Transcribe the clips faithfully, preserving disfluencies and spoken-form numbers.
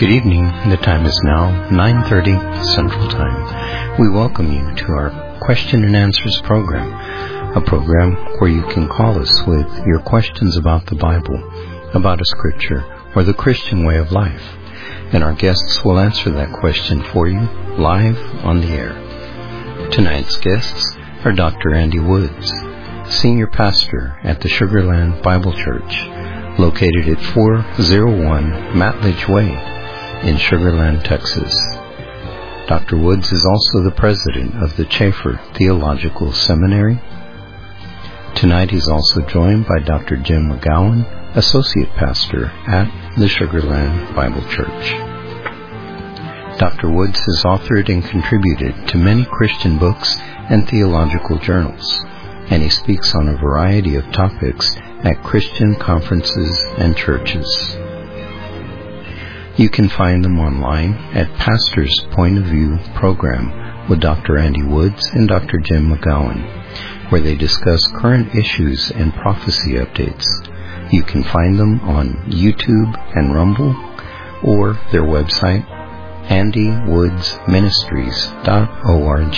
Good evening. The time is now nine thirty Central Time. We welcome you to our Question and Answers program, a program where you can call us with your questions about the Bible, about a scripture, or the Christian way of life. And our guests will answer that question for you live on the air. Tonight's guests are Doctor Andy Woods, Senior Pastor at the Sugar Land Bible Church, located at four oh one Matledge Way in Sugar Land, Texas. Doctor Woods is also the president of the Chafer Theological Seminary. Tonight he's also joined by Doctor Jim McGowan, Associate Pastor at the Sugar Land Bible Church. Doctor Woods has authored and contributed to many Christian books and theological journals, and he speaks on a variety of topics at Christian conferences and churches. You can find them online at Pastor's Point of View program with Doctor Andy Woods and Doctor Jim McGowan, where they discuss current issues and prophecy updates. You can find them on YouTube and Rumble, or their website, andy woods ministries dot org.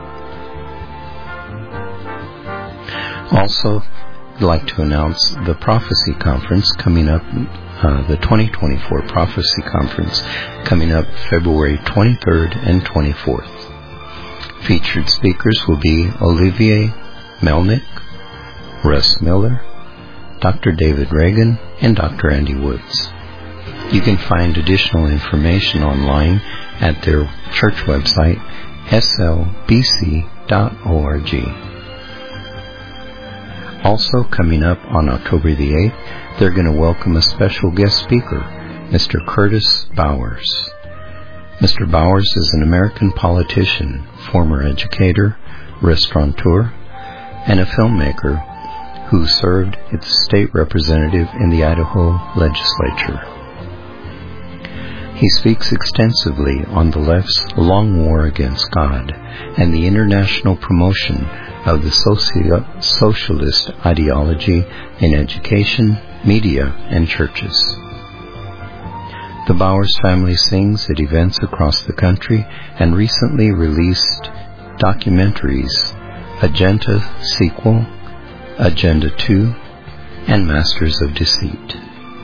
Also, I'd like to announce the Prophecy Conference coming up, uh, the twenty twenty-four Prophecy Conference coming up February twenty-third and twenty-fourth. Featured speakers will be Olivier Melnick, Russ Miller, Doctor David Reagan, and Doctor Andy Woods. You can find additional information online at their church website, s l b c dot org. Also coming up on October the eighth, they're going to welcome a special guest speaker, Mister Curtis Bowers. Mister Bowers is an American politician, former educator, restaurateur, and a filmmaker who served as state representative in the Idaho legislature. He speaks extensively on the left's long war against God and the international promotion of the socio- socialist ideology in education, media, and churches. The Bowers family sings at events across the country and recently released documentaries Agenda Sequel, Agenda two, and Masters of Deceit.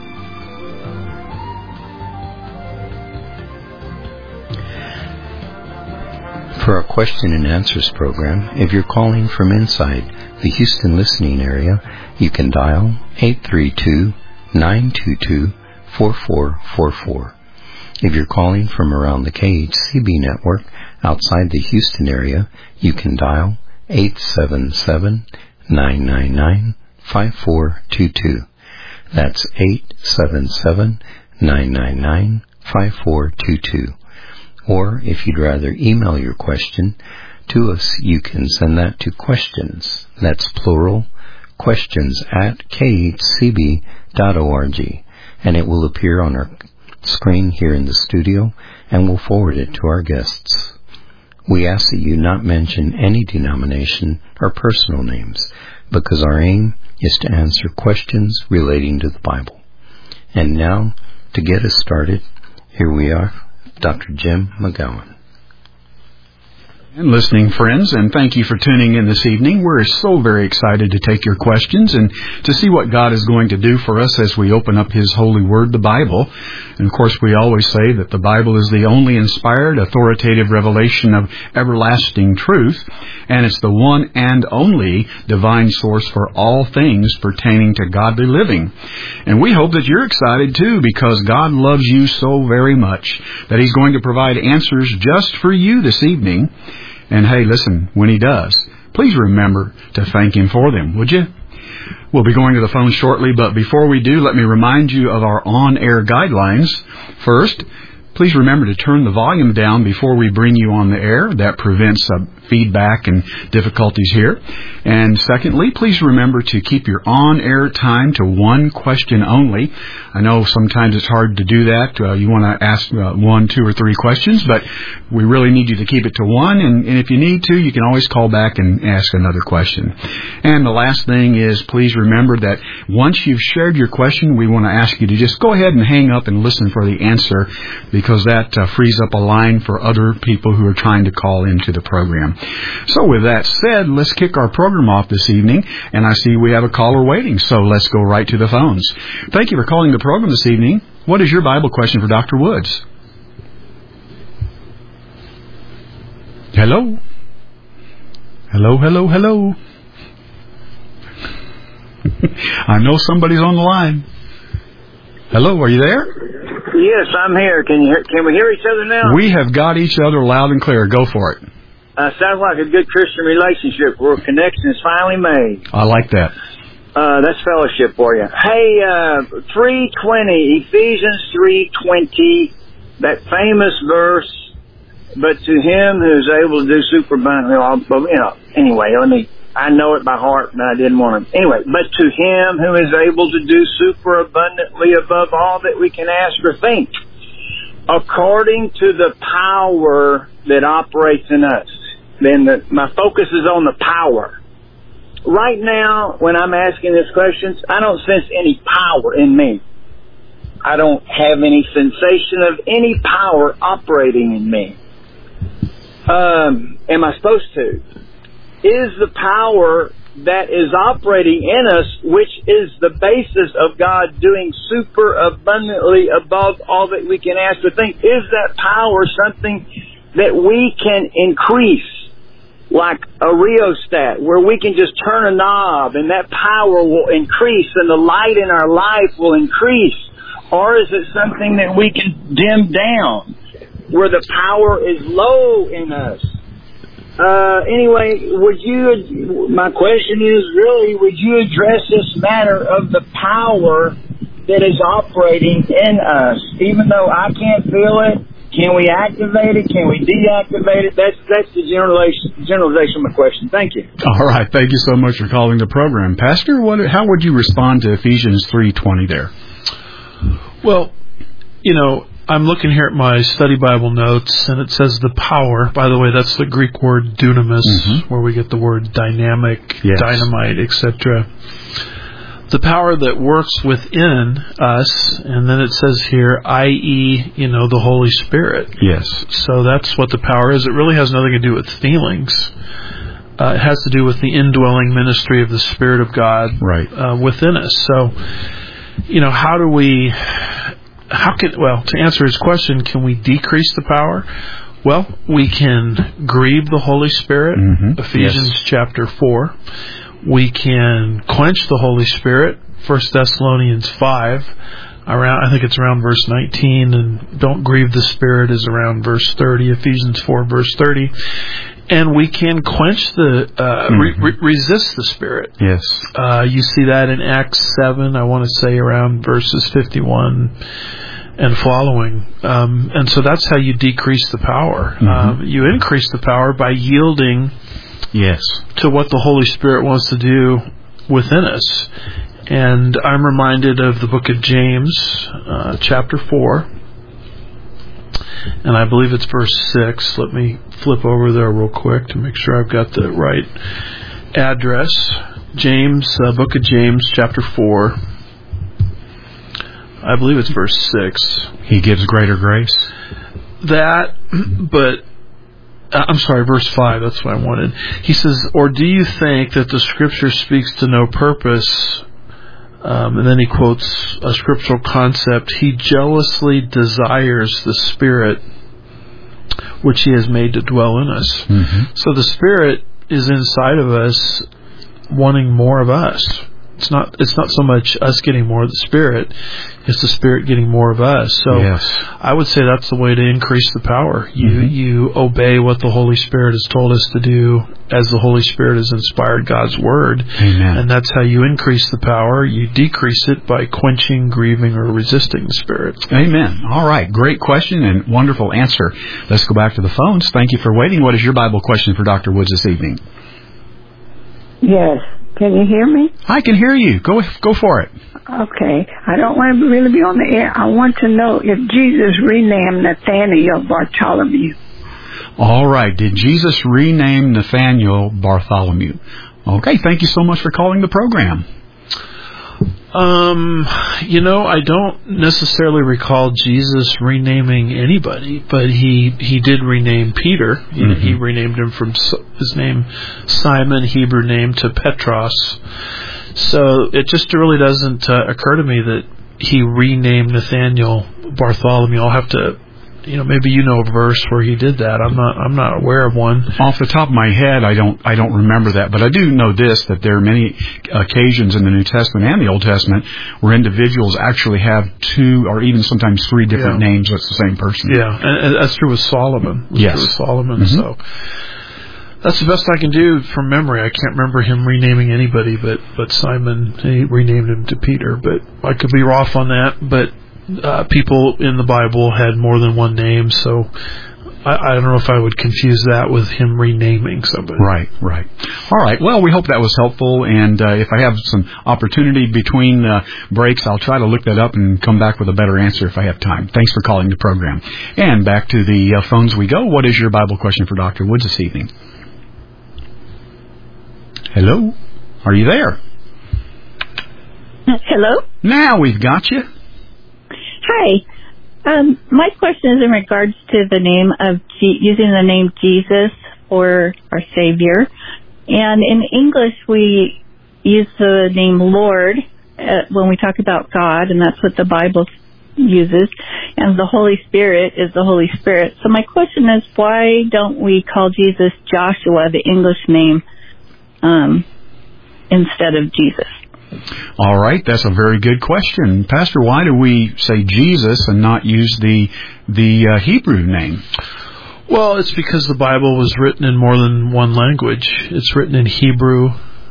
For our Question and Answers program, if you're calling from inside the Houston listening area, you can dial eight three two, nine two two, four four four four. If you're calling from around the K H C B network outside the Houston area, you can dial eight seven seven, nine nine nine, five four two two. That's eight seven seven, nine nine nine, five four two two. Or if you'd rather email your question to us, you can send that to questions, that's plural, questions at k h c b dot org, and it will appear on our screen here in the studio, and we'll forward it to our guests. We ask that you not mention any denomination or personal names, because our aim is to answer questions relating to the Bible. And now, to get us started, here we are, Doctor Jim McGowan. And listening friends, and thank you for tuning in this evening. We're so very excited to take your questions and to see what God is going to do for us as we open up His holy word, the Bible. And of course, we always say that the Bible is the only inspired, authoritative revelation of everlasting truth, and it's the one and only divine source for all things pertaining to godly living. And we hope that you're excited too, because God loves you so very much that He's going to provide answers just for you this evening. And hey, listen, when He does, please remember to thank Him for them, would you? We'll be going to the phone shortly, but before we do, let me remind you of our on-air guidelines. First, Please remember to turn the volume down before we bring you on the air. That prevents uh, feedback and difficulties here. And secondly, please remember to keep your on-air time to one question only. I know sometimes it's hard to do that. Uh, you want to ask uh, one, two, or three questions, but we really need you to keep it to one. And, and if you need to, you can always call back and ask another question. And the last thing is, please remember that once you've shared your question, we want to ask you to just go ahead and hang up and listen for the answer, because that uh, frees up a line for other people who are trying to call into the program. So with that said, let's kick our program off this evening, and I see we have a caller waiting, so let's go right to the phones. Thank you for calling the program this evening. What is your Bible question for Doctor Woods? Hello? Hello, hello, hello. I know somebody's on the line. Hello, are you there? Yes, I'm here. Can you hear, can we hear each other now? We have got each other loud and clear. Go for it. Uh, sounds like a good Christian relationship where a connection is finally made. I like that. Uh, that's fellowship for you. Hey, uh, three twenty, Ephesians three twenty, that famous verse, but to him who's able to do super abundantly, you know, anyway, let me, I know it by heart, and I didn't want to, anyway, but to him who is able to do super abundantly above all that we can ask or think, according to the power that operates in us. Then the, my focus is on the power. Right now, when I'm asking these questions, I don't sense any power in me. I don't have any sensation of any power operating in me. Um, am I supposed to? Is the power that is operating in us, which is the basis of God doing super abundantly above all that we can ask or think, is that power something that we can increase? Like a rheostat, where we can just turn a knob and that power will increase and the light in our life will increase? Or is it something that we can dim down, where the power is low in us? Uh, anyway, would you, my question is really, would you address this matter of the power that is operating in us? Even though I can't feel it, can we activate it? Can we deactivate it? That's that's the generalization, generalization of my question. Thank you. All right. Thank you so much for calling the program. Pastor, what, how would you respond to Ephesians three twenty there? Well, you know, I'm looking here at my study Bible notes, and it says the power. By the way, that's the Greek word dunamis, mm-hmm. where we get the word dynamic, yes. dynamite, et cetera. The power that works within us, and then it says here, that is, you know, the Holy Spirit. Yes. So that's what the power is. It really has nothing to do with feelings. Uh, it has to do with the indwelling ministry of the Spirit of God right. uh, within us. So, you know, how do we, how can, well, to answer his question, can we decrease the power? Well, we can grieve the Holy Spirit, mm-hmm. Ephesians yes. chapter four. We can quench the Holy Spirit, First Thessalonians five, around I think it's around verse nineteen, and don't grieve the Spirit is around verse thirty, Ephesians four, verse thirty. And we can quench the, uh, mm-hmm. re- re- resist the Spirit. Yes. Uh, you see that in Acts seven, I want to say around verses fifty-one and following. Um, and so that's how you decrease the power. Mm-hmm. Um, you increase the power by yielding Yes. to what the Holy Spirit wants to do within us. And I'm reminded of the book of James, uh, chapter four. And I believe it's verse six. Let me flip over there real quick to make sure I've got the right address. James, uh, book of James, chapter four. I believe it's verse six. He gives greater grace. That, but... I'm sorry, verse five, that's what I wanted. He says, or do you think that the Scripture speaks to no purpose? Um, and then he quotes a scriptural concept. He jealously desires the Spirit which He has made to dwell in us. Mm-hmm. So the Spirit is inside of us wanting more of us. It's not it's not so much us getting more of the Spirit, it's the Spirit getting more of us. So yes. I would say that's the way to increase the power. You mm-hmm. you obey what the Holy Spirit has told us to do as the Holy Spirit has inspired God's Word. Amen. And that's how you increase the power. You decrease it by quenching, grieving, or resisting the Spirit. Amen. All right. Great question and wonderful answer. Let's go back to the phones. Thank you for waiting. What is your Bible question for Doctor Woods this evening? Yes. Can you hear me? I can hear you. Go go for it. Okay. I don't want to really be on the air. I want to know if Jesus renamed Nathaniel Bartholomew. All right. Did Jesus rename Nathaniel Bartholomew? Okay. Thank you so much for calling the program. Um, you know, I don't necessarily recall Jesus renaming anybody, but he he did rename Peter. He, mm-hmm. he renamed him from his name Simon, Hebrew name, to Petros. So it just really doesn't uh, occur to me that he renamed Nathaniel Bartholomew. I'll have to, you know, maybe you know a verse where he did that. I'm not I'm not aware of one. Off the top of my head, I don't I don't remember that, but I do know this, that there are many occasions in the New Testament and the Old Testament where individuals actually have two or even sometimes three different yeah. names, but it's the same person. Yeah, and that's true with Solomon. That's yes. true with Solomon. Mm-hmm. So that's the best I can do from memory. I can't remember him renaming anybody, but but Simon, he renamed him to Peter. But I could be off on that, but Uh, people in the Bible had more than one name, so I, I don't know if I would confuse that with him renaming somebody. Right, right. All right. Well, we hope that was helpful, and uh, if I have some opportunity between uh, breaks, I'll try to look that up and come back with a better answer if I have time. Thanks for calling the program. And back to the uh, phones we go. What is your Bible question for Doctor Woods this evening? Hello? Are you there? Hello? Now we've got you. Hi. Um, my question is in regards to the name of G- using the name Jesus for our Savior. And in English, we use the name Lord uh, when we talk about God, and that's what the Bible uses. And the Holy Spirit is the Holy Spirit. So my question is, why don't we call Jesus Joshua, the English name, um, instead of Jesus? All right, that's a very good question. Pastor, why do we say Jesus and not use the the uh, Hebrew name? Well, it's because the Bible was written in more than one language. It's written in Hebrew,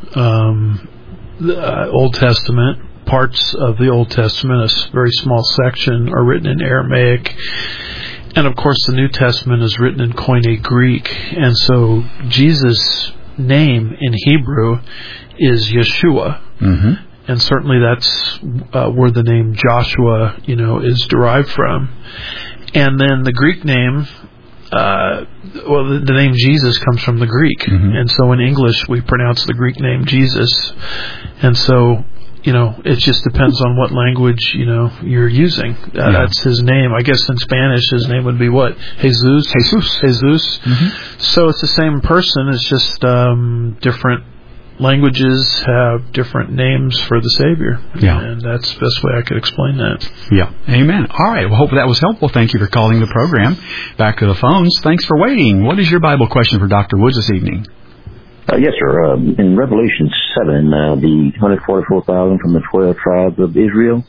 um, the uh, Old Testament. Parts of the Old Testament, a very small section, are written in Aramaic. And, of course, the New Testament is written in Koine Greek. And so Jesus' name in Hebrew is Yeshua. Mm-hmm. And certainly that's uh, where the name Joshua, you know, is derived from. And then the Greek name, uh, well, the, the name Jesus comes from the Greek. Mm-hmm. And so in English, we pronounce the Greek name Jesus. And so, you know, it just depends on what language, you know, you're using. Uh, yeah. That's his name. I guess in Spanish, his name would be what? Jesus? Jesus. Jesus. Mm-hmm. So it's the same person. It's just um, different languages have different names for the Savior. Yeah. And that's the best way I could explain that. Yeah. Amen. All right. Well, hope that was helpful. Thank you for calling the program. Back to the phones. Thanks for waiting. What is your Bible question for Doctor Woods this evening? Uh, yes, sir. Um, in Revelation seven, uh, the one hundred forty-four thousand from the twelve tribes of Israel.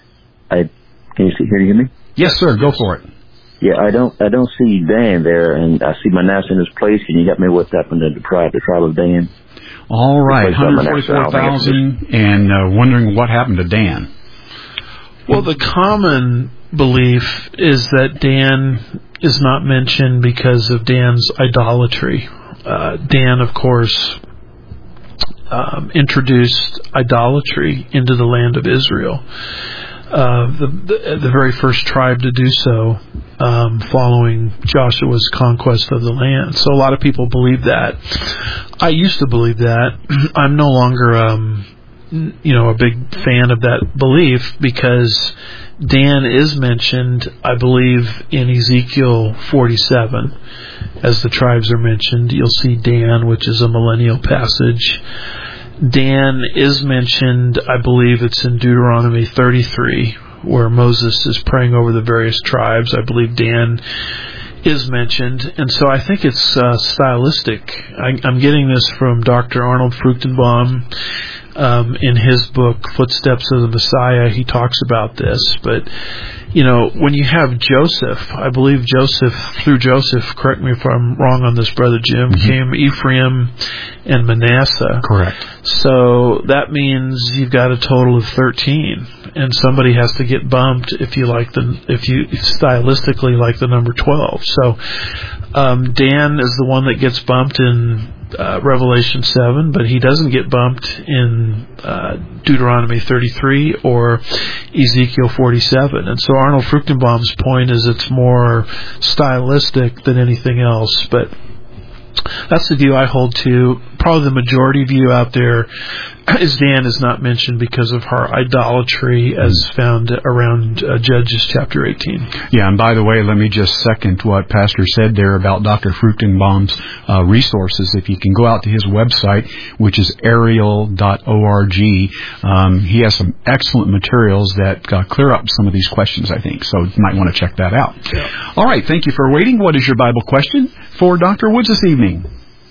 I can you see, hear you hear me? Yes, sir. Go for it. Yeah, I don't I don't see Dan there, and I see Manasseh in his place. Can you help me what's happened to the tribe, the tribe of Dan? All right, one hundred forty-four thousand, and uh, wondering what happened to Dan. Well, the common belief is that Dan is not mentioned because of Dan's idolatry. Uh, Dan, of course, um, introduced idolatry into the land of Israel. Uh, the, the the very first tribe to do so, um, following Joshua's conquest of the land. So a lot of people believe that. I used to believe that. I'm no longer, um, you know, a big fan of that belief because Dan is mentioned, I believe, in Ezekiel forty-seven. As the tribes are mentioned, you'll see Dan, which is a millennial passage. Dan is mentioned, I believe it's in Deuteronomy thirty-three, where Moses is praying over the various tribes. I believe Dan is mentioned, and so I think it's uh, stylistic. I, I'm getting this from Doctor Arnold Fruchtenbaum. Um, in his book, Footsteps of the Messiah, he talks about this. But, you know, when you have Joseph, I believe Joseph, through Joseph, correct me if I'm wrong on this, Brother Jim, mm-hmm. came Ephraim and Manasseh. Correct. So that means you've got a total of thirteen. And somebody has to get bumped if you like the, if you stylistically like the number twelve. So, um, Dan is the one that gets bumped in Uh, Revelation seven, but he doesn't get bumped in uh, Deuteronomy thirty-three or Ezekiel forty-seven. And so Arnold Fruchtenbaum's point is it's more stylistic than anything else. But that's the view I hold to. Probably the majority view out there is Dan is not mentioned because of her idolatry as found around uh, Judges chapter eighteen. Yeah, and by the way, let me just second what Pastor said there about Doctor Fruchtenbaum's uh, resources. If you can go out to his website, which is ariel dot org, um, he has some excellent materials that uh, clear up some of these questions, I think. So you might want to check that out. Yeah. All right, thank you for waiting. What is your Bible question for Doctor Woods this evening?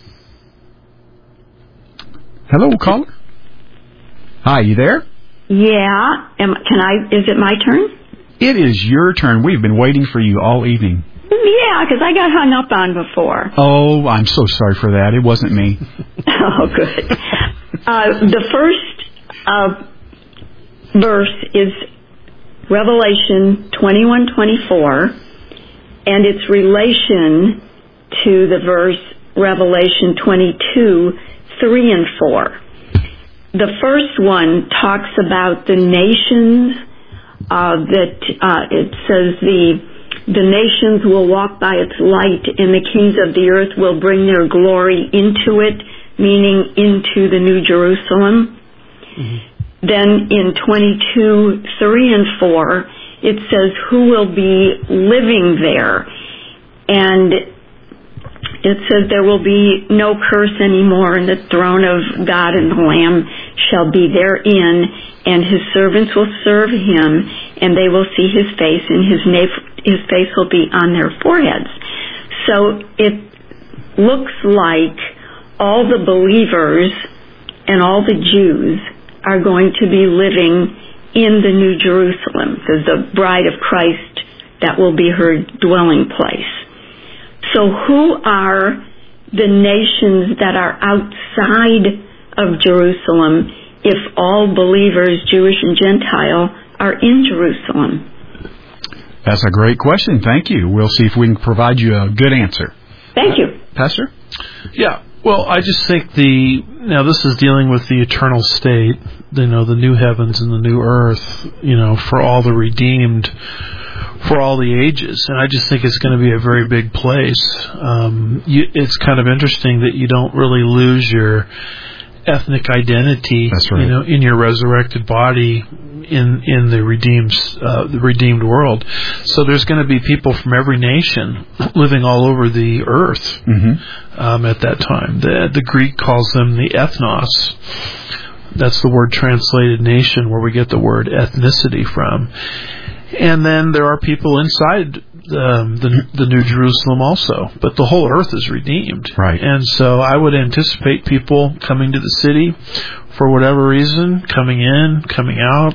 Hello, caller. Hi, you there? Yeah. Am, can I? Is it my turn? It is your turn. We've been waiting for you all evening. Yeah, because I got hung up on before. Oh, I'm so sorry for that. It wasn't me. Oh, good. Uh, the first uh, verse is Revelation twenty-one twenty-four, and its relation to the verse Revelation twenty-two three and four. The first one talks about the nations, uh, that uh, it says the the nations will walk by its light, and the kings of the earth will bring their glory into it, meaning into the New Jerusalem. Mm-hmm. Then in twenty-two three and four, it says who will be living there, and it says there will be no curse anymore, and the throne of God and the Lamb shall be therein, and his servants will serve him, and they will see his face, and his, na- his face will be on their foreheads. So it looks like all the believers and all the Jews are going to be living in the New Jerusalem, the bride of Christ that will be her dwelling place. So who are the nations that are outside of Jerusalem if all believers, Jewish and Gentile, are in Jerusalem? That's a great question. Thank you. We'll see if we can provide you a good answer. Thank you. Uh, Pastor? Yeah. Well, I just think the, now this is dealing with the eternal state, you know, the new heavens and the new earth, you know, for all the redeemed, for all the ages. And I just think it's going to be a very big place. Um, you, it's kind of interesting that you don't really lose your ethnic identity, That's right. you know, in your resurrected body in in the redeemed uh, the redeemed world. So there's going to be people from every nation living all over the earth mm-hmm. um, at that time. The the Greek calls them the ethnos. That's the word translated nation, where we get the word ethnicity from. And then there are people inside um, the the New Jerusalem also, but the whole earth is redeemed. Right. And so I would anticipate people coming to the city for whatever reason, coming in, coming out,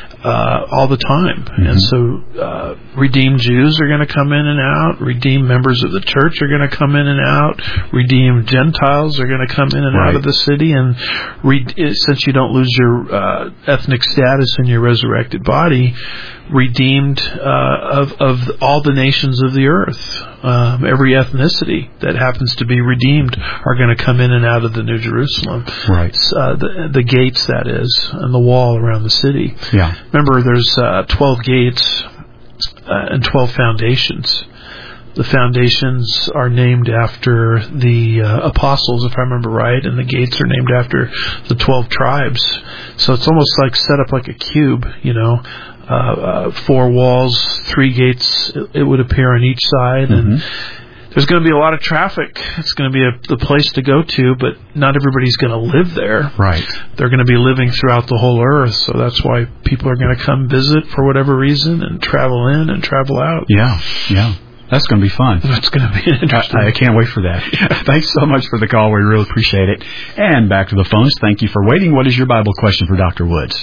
uh, all the time. Mm-hmm. And so uh, redeemed Jews are going to come in and out. Redeemed members of the church are going to come in and out. Redeemed Gentiles are going to come in and right. out of the city. And re- since you don't lose your uh, ethnic status in your resurrected body, redeemed uh, of, of all the nations of the earth. Um, every ethnicity that happens to be redeemed are going to come in and out of the New Jerusalem. Right. Uh, the, the gates, that is, and the wall around the city. Yeah. Remember, there's uh, twelve gates uh, and twelve foundations. The foundations are named after the uh, apostles, if I remember right, and the gates are named after the twelve tribes. So it's almost like set up like a cube, you know. Uh, uh, four walls, three gates, it, it would appear on each side, mm-hmm. and there's going to be a lot of traffic. It's going to be a, the place to go to, but not everybody's going to live there. Right. They're going to be living throughout the whole earth, so that's why people are going to come visit for whatever reason and travel in and travel out. Yeah, yeah. That's going to be fun. That's going to be interesting. I, I can't wait for that. Thanks so much for the call. We really appreciate it. And back to the phones. Thank you for waiting. What is your Bible question for Doctor Woods?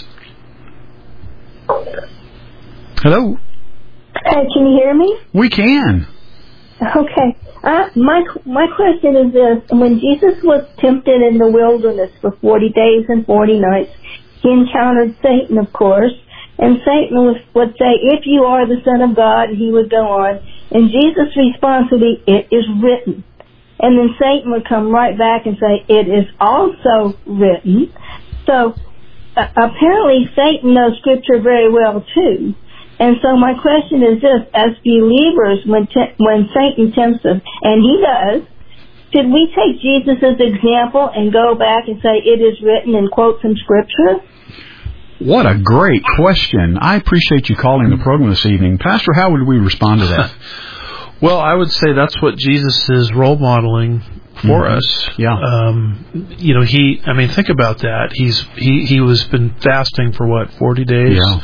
Hello? Uh, can you hear me? We can. Okay. Uh, my my question is this. When Jesus was tempted in the wilderness for forty days and forty nights, he encountered Satan, of course, and Satan was, would say, if you are the Son of God, he would go on. And Jesus' response would be, it is written. And then Satan would come right back and say, it is also written. So uh, apparently Satan knows Scripture very well, too. And so my question is this, as believers, when te- when Satan tempts us, and he does, should we take Jesus' example and go back and say, it is written, and quote some Scripture? What a great question. I appreciate you calling the program this evening. Pastor, how would we respond to that? Well, I would say that's what Jesus is role modeling for mm-hmm. us. Yeah. Um, you know, he, I mean, think about that. He's, he, he was been fasting for what, forty days? Yeah.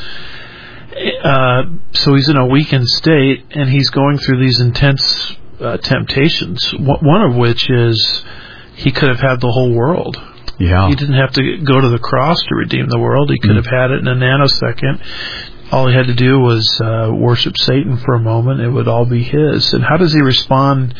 Uh, so he's in a weakened state, and he's going through these intense uh, temptations, one of which is he could have had the whole world. Yeah. He didn't have to go to the cross to redeem the world. He could mm. have had it in a nanosecond. All he had to do was uh, worship Satan for a moment. It would all be his. And how does he respond?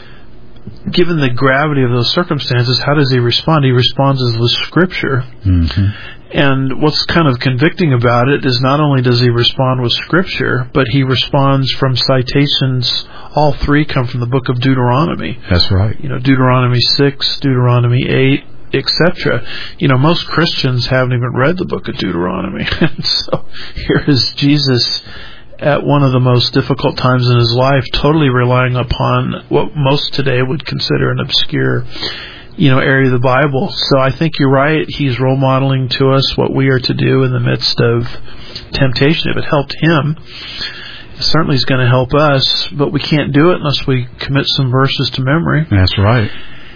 Given the gravity of those circumstances, how does he respond? He responds with Scripture. Mm-hmm. And what's kind of convicting about it is not only does he respond with Scripture, but he responds from citations. All three come from the book of Deuteronomy. That's right. You know, Deuteronomy six, Deuteronomy eight, et cetera. You know, most Christians haven't even read the book of Deuteronomy. And so here is Jesus at one of the most difficult times in his life, totally relying upon what most today would consider an obscure, you know, area of the Bible. So I think you're right. He's role modeling to us what we are to do in the midst of temptation. If it helped him, it certainly is going to help us, but we can't do it unless we commit some verses to memory. That's right.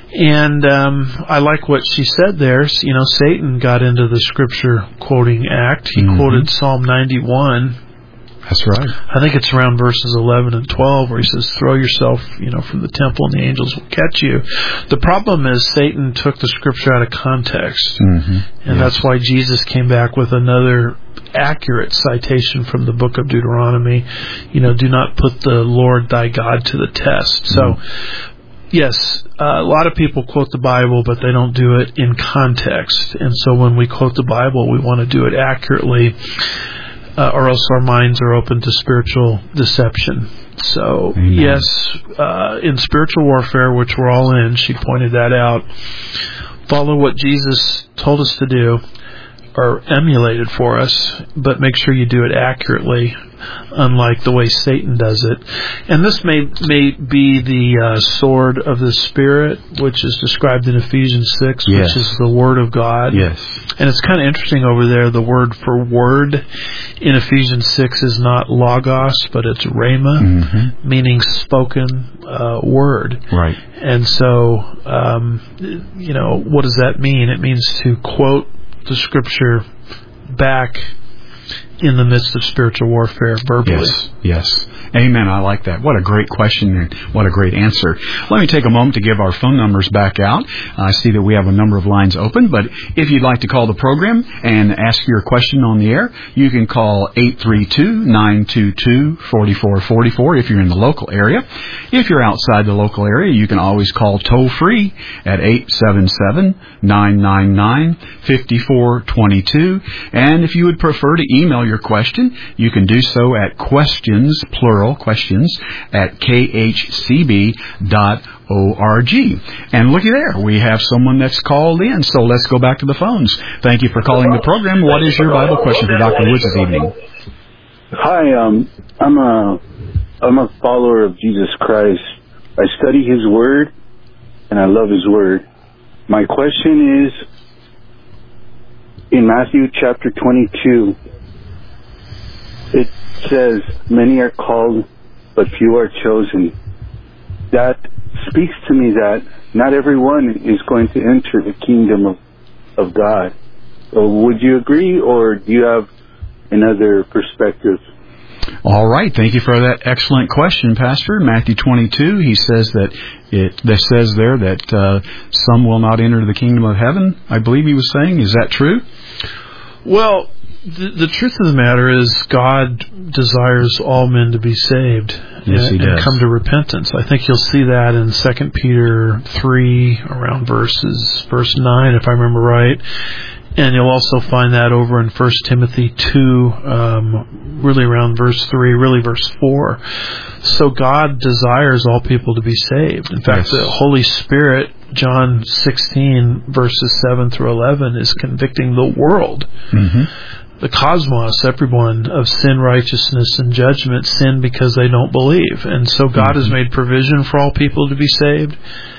And um, I like what she said there. You know, Satan got into the Scripture quoting act. He mm-hmm. quoted Psalm ninety-one. That's right. I think it's around verses eleven and twelve where he says, throw yourself, you know, from the temple and the angels will catch you. The problem is Satan took the Scripture out of context. Mm-hmm. And yes. that's why Jesus came back with another accurate citation from the book of Deuteronomy. You know, do not put the Lord thy God to the test. So, mm-hmm. yes, uh, a lot of people quote the Bible, but they don't do it in context. And so when we quote the Bible, we want to do it accurately. Uh, or else our minds are open to spiritual deception. So, Amen. yes, uh, in spiritual warfare, which we're all in, she pointed that out, follow what Jesus told us to do, or emulated for us, but make sure you do it accurately, unlike the way Satan does it. And this may may be the uh, sword of the Spirit, which is described in Ephesians six, yes. which is the Word of God. Yes. And it's kind of interesting over there, the word for word in Ephesians six is not logos, but it's rhema, mm-hmm. meaning spoken uh, word. Right. And so, um, you know, what does that mean? It means to quote the Scripture back in the midst of spiritual warfare verbally. Yes, yes. Amen. I like that. What a great question and what a great answer. Let me take a moment to give our phone numbers back out. I see that we have a number of lines open, but if you'd like to call the program and ask your question on the air, you can call eight three two, nine two two, four four four four if you're in the local area. If you're outside the local area, you can always call toll-free at eight seven seven, nine nine nine, five four two two. And if you would prefer to email your question, you can do so at questions, plural questions, at k h c b dot org. And looky there, we have someone that's called in, so let's go back to the phones. Thank you for calling the program. What is your Bible question for Doctor Woods this evening? Hi, um, I'm a, I'm a follower of Jesus Christ. I study His Word, and I love His Word. My question is, in Matthew chapter twenty-two, it says, many are called, but few are chosen. That speaks to me that not everyone is going to enter the kingdom of, of God. So would you agree, or do you have another perspective? All right. Thank you for that excellent question, Pastor. Matthew twenty-two, he says that it that says there that uh, some will not enter the kingdom of heaven, I believe he was saying. Is that true? Well, the, the truth of the matter is God desires all men to be saved yes, and, he does. and come to repentance. I think you'll see that in Second Peter three, around verses verse nine, if I remember right. And you'll also find that over in First Timothy two, um, really around verse three, really verse four. So God desires all people to be saved. In fact, yes. the Holy Spirit, John sixteen, verses seven through eleven, is convicting the world, mm-hmm. the cosmos, everyone, of sin, righteousness, and judgment. Sin because they don't believe. And so God mm-hmm. has made provision for all people to be saved.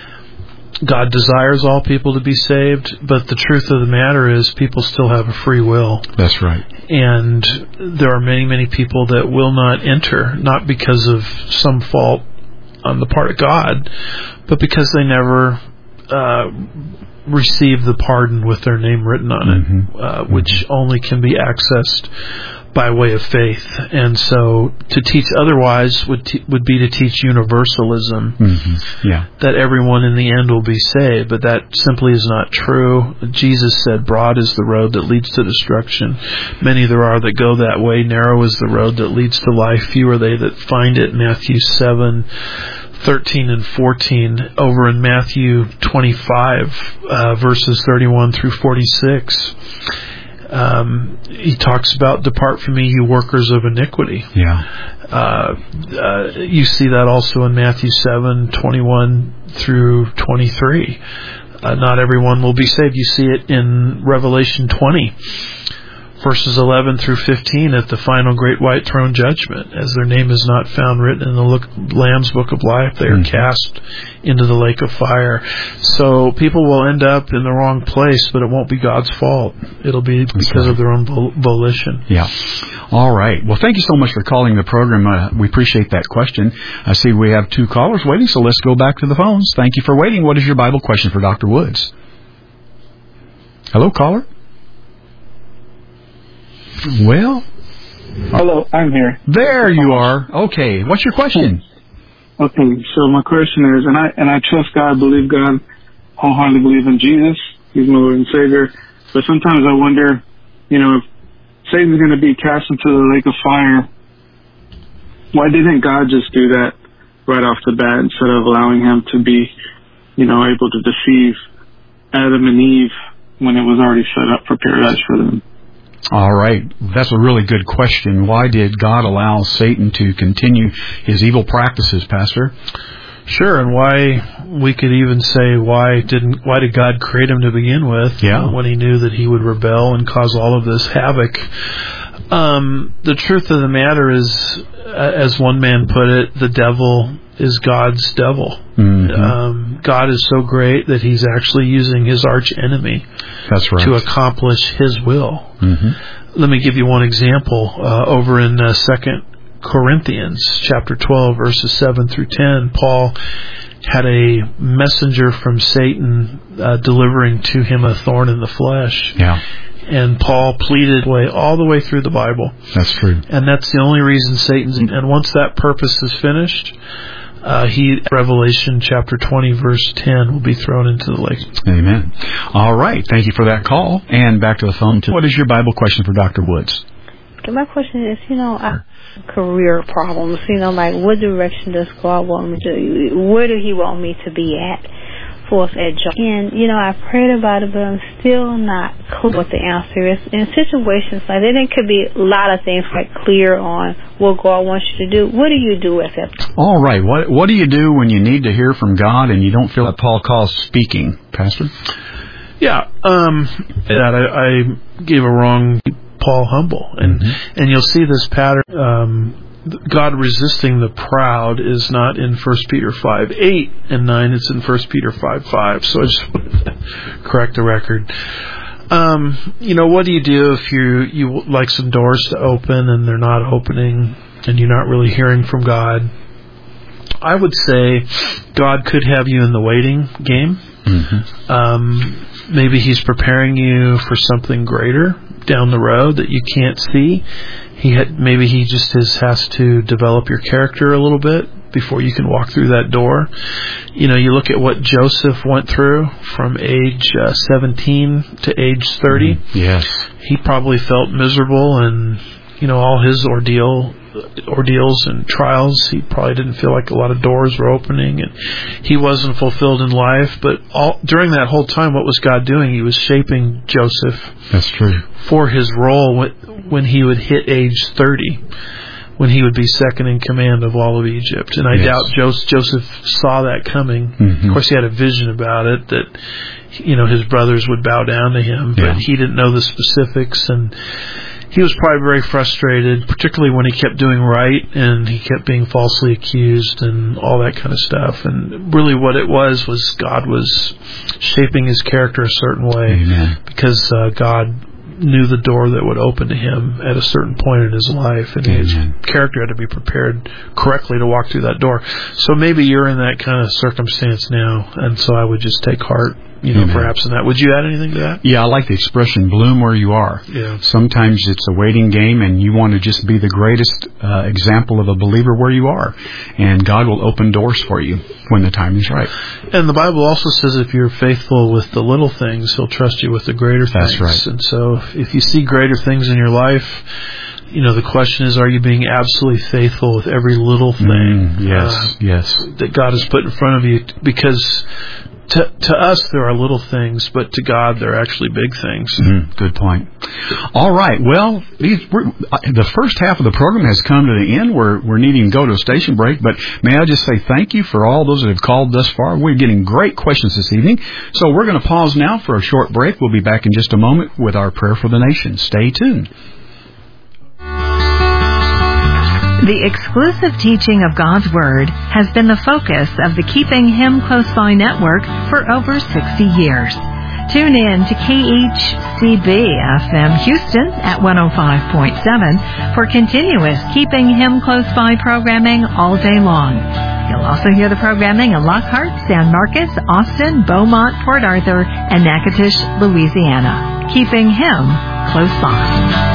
God desires all people to be saved, but the truth of the matter is people still have a free will. That's right. And there are many, many people that will not enter, not because of some fault on the part of God, but because they never uh, received the pardon with their name written on it, mm-hmm. uh, which mm-hmm. only can be accessed by way of faith. And so to teach otherwise would t- would be to teach universalism, mm-hmm. yeah. that everyone in the end will be saved, but that simply is not true. Jesus said, broad is the road that leads to destruction. Many there are that go that way. Narrow is the road that leads to life. Few are they that find it. Matthew seven, thirteen and fourteen. Over in Matthew twenty-five, uh, verses thirty-one through forty-six. Um, he talks about, depart from me, you workers of iniquity. Yeah. Uh, uh, you see that also in Matthew seven, twenty-one through twenty-three. Uh, not everyone will be saved. You see it in Revelation twenty, verses eleven through fifteen, at the final great white throne judgment. As their name is not found written in the look, Lamb's book of life, they are mm-hmm. cast into the lake of fire. So people will end up in the wrong place, but it won't be God's fault. It'll be That's because right. of their own vol- volition. Yeah. All right. Well, thank you so much for calling the program. Uh, we appreciate that question. I see we have two callers waiting, so let's go back to the phones. Thank you for waiting. What is your Bible question for Doctor Woods? Hello, caller? Well, hello, I'm here. There you are. Okay, what's your question? Okay, so my question is, and I and I trust God, believe God, wholeheartedly believe in Jesus. He's my Lord and Savior. But sometimes I wonder, you know, if Satan's going to be cast into the lake of fire, why didn't God just do that right off the bat instead of allowing him to be, you know, able to deceive Adam and Eve when it was already set up for paradise for them? All right. That's a really good question. Why did God allow Satan to continue his evil practices, Pastor? Sure, and why we could even say why didn't why did God create him to begin with? Yeah. When he knew that he would rebel and cause all of this havoc. Um, the truth of the matter is, as one man put it, the devil is God's devil. Mm-hmm. Um, God is so great that he's actually using his arch enemy That's right. to accomplish his will. Mm-hmm. Let me give you one example. Uh, over in uh, Second Corinthians chapter twelve, verses seven through ten, Paul had a messenger from Satan uh, delivering to him a thorn in the flesh. Yeah. And Paul pleaded way all the way through the Bible. That's true. And that's the only reason Satan's... And once that purpose is finished, uh, he, Revelation chapter twenty, verse ten, will be thrown into the lake. Amen. All right. Thank you for that call. And back to the phone. What is your Bible question for Doctor Woods? Okay, my question is, you know, I, career problems. You know, like, what direction does God want me to... Where do he want me to be at? Forth at job. And, you know, I've prayed about it, but I'm still not clear what the answer is. In situations like that, it could be a lot of things like clear on what God wants you to do. What do you do with it? All right. What What do you do when you need to hear from God and you don't feel that Paul calls speaking, Pastor? Yeah. Um, that I, I gave a wrong Paul humble. And, mm-hmm. and you'll see this pattern. Um, God resisting the proud is not in First Peter five eight and nine. It's in First Peter five five. So I just want to correct the record. Um, you know, what do you do if you you like some doors to open and they're not opening and you're not really hearing from God? I would say God could have you in the waiting game. Mm-hmm. Um, maybe He's preparing you for something greater down the road that you can't see. He had, maybe he just has, has to develop your character a little bit before you can walk through that door. You know, you look at what Joseph went through from age uh, seventeen to age thirty. Mm, yes. He probably felt miserable, and, you know, all his ordeal ordeals and trials, he probably didn't feel like a lot of doors were opening, and he wasn't fulfilled in life. But all during that whole time, what was God doing? He was shaping Joseph. That's true. For his role when, when he would hit age thirty, when he would be second in command of all of Egypt. And I yes. doubt Joseph, Joseph saw that coming. Mm-hmm. Of course, he had a vision about it, that, you know, his brothers would bow down to him, but yeah. he didn't know the specifics. And he was probably very frustrated, particularly when he kept doing right and he kept being falsely accused and all that kind of stuff. And really what it was was God was shaping his character a certain way. Amen. Because uh, God knew the door that would open to him at a certain point in his life, and Amen. His character had to be prepared correctly to walk through that door. So maybe you're in that kind of circumstance now, and so I would just take heart, you know, Amen. Perhaps in that. Would you add anything to that? Yeah, I like the expression, bloom where you are. Yeah. Sometimes it's a waiting game, and you want to just be the greatest uh, example of a believer where you are, and God will open doors for you when the time is right. And the Bible also says if you're faithful with the little things, he'll trust you with the greater things. That's right. And so if, if you see greater things in your life, you know, the question is, are you being absolutely faithful with every little thing mm, yes, uh, yes. that God has put in front of you? Because to to us, there are little things, but to God, they're actually big things. Mm, good point. All right. Well, these, we're, the first half of the program has come to the end. We're, we're needing to go to a station break, but may I just say thank you for all those that have called thus far. We're getting great questions this evening. So we're going to pause now for a short break. We'll be back in just a moment with our prayer for the nation. Stay tuned. The exclusive teaching of God's Word has been the focus of the Keeping Him Close By network for over sixty years. Tune in to K H C B F M Houston at one oh five point seven for continuous Keeping Him Close By programming all day long. You'll also hear the programming in Lockhart, San Marcos, Austin, Beaumont, Port Arthur, and Natchitoches, Louisiana. Keeping Him Close By.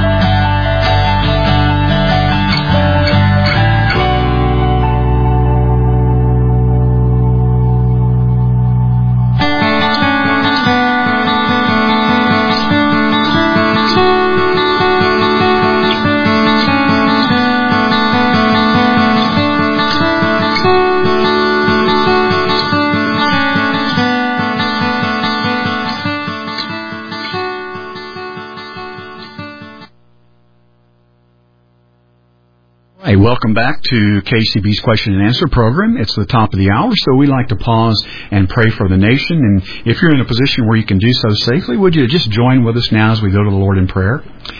Hey, welcome back to K C B's Question and Answer program. It's the top of the hour, so we like to pause and pray for the nation. And if you're in a position where you can do so safely, would you just join with us now as we go to the Lord in prayer?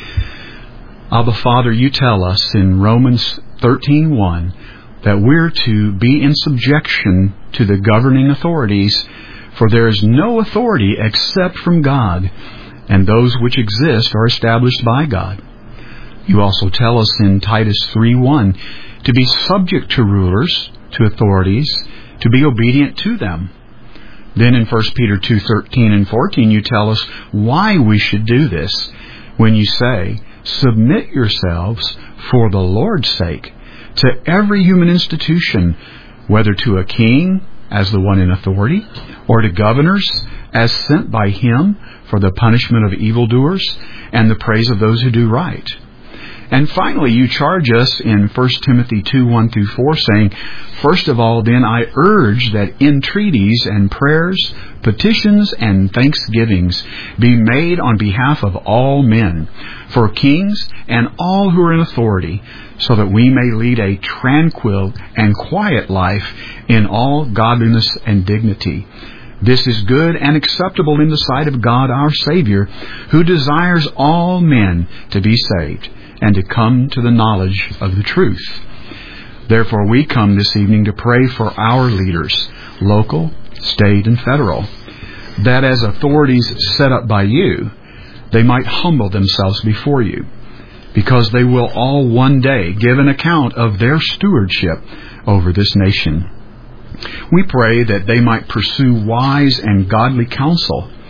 Abba, Father, you tell us in Romans thirteen one that we're to be in subjection to the governing authorities, for there is no authority except from God, and those which exist are established by God. You also tell us in Titus three one to be subject to rulers, to authorities, to be obedient to them. Then in First Peter two thirteen and fourteen you tell us why we should do this when you say, submit yourselves for the Lord's sake to every human institution, whether to a king as the one in authority, or to governors as sent by him for the punishment of evildoers and the praise of those who do right. And finally, you charge us in First Timothy two one through four, saying, first of all, then I urge that entreaties and prayers, petitions and thanksgivings be made on behalf of all men, for kings and all who are in authority, so that we may lead a tranquil and quiet life in all godliness and dignity. This is good and acceptable in the sight of God our Savior, who desires all men to be saved and to come to the knowledge of the truth. Therefore we come this evening to pray for our leaders, local, state, and federal, that as authorities set up by you, they might humble themselves before you, because they will all one day give an account of their stewardship over this nation. We pray that they might pursue wise and godly counsel,